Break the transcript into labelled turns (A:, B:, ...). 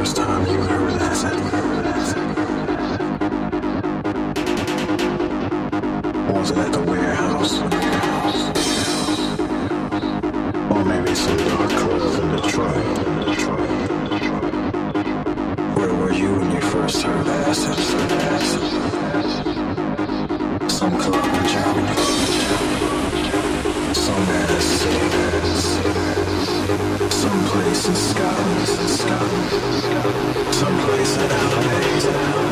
A: first time you heard acid? Was it at the warehouse? Or maybe some dark club in Detroit? Where were you when you first heard acid? Some club in Germany? Some ass some place in Scotland, some place in LA.